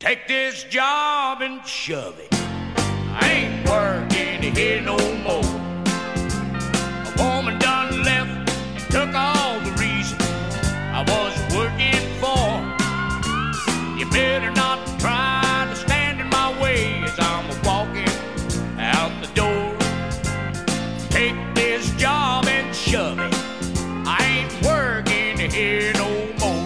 Take this job and shove it. I ain't working here no more. A woman done left and took all the reason I was working for. You better not try to stand in my way as I'm walking out the door. Take this job and shove it. I ain't working here no more.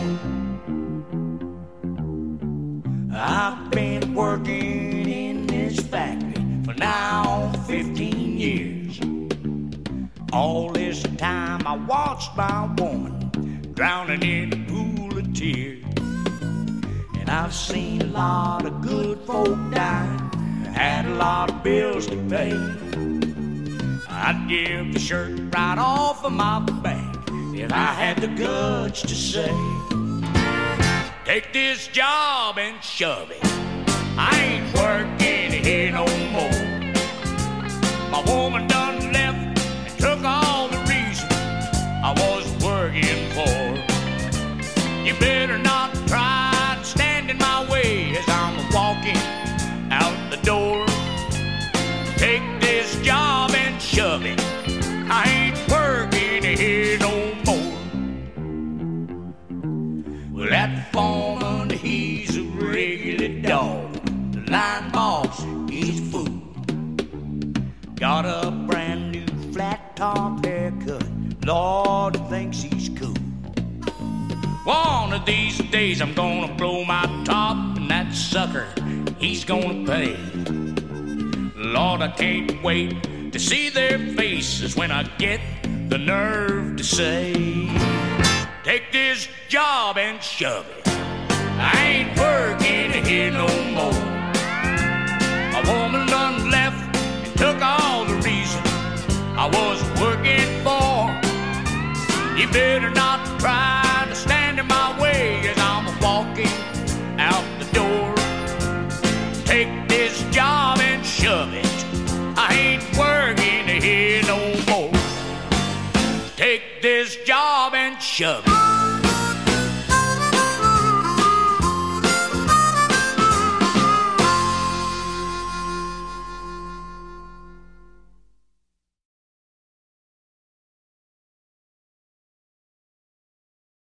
I've been working in this factory for now 15 years. All this time I watched my woman drowning in a pool of tears. And I've seen a lot of good folk die, had a lot of bills to pay. I'd give the shirt right off of my back if I had the guts to say, take this job and shove it. I ain't working here no more. My woman done left and took all the reason I was working for. You better not try to stand in my way as I'm walking out the door. Take this job and shove it. I ain't working here no more. Well, that foreman, he's a regular dog. The line boss, he's a fool. Got a brand new flat top haircut. Lord, thinks he's cool. One of these days I'm gonna blow my top, and that sucker, he's gonna pay. Lord, I can't wait to see their faces when I get the nerve to say, take this job and shove it. I ain't working here no more. A woman done left and took all the reason I was working for. You better not try to stand in my way as I'm walking out the door. Take this job and shove it. I ain't working here no more. Take this job and shove it.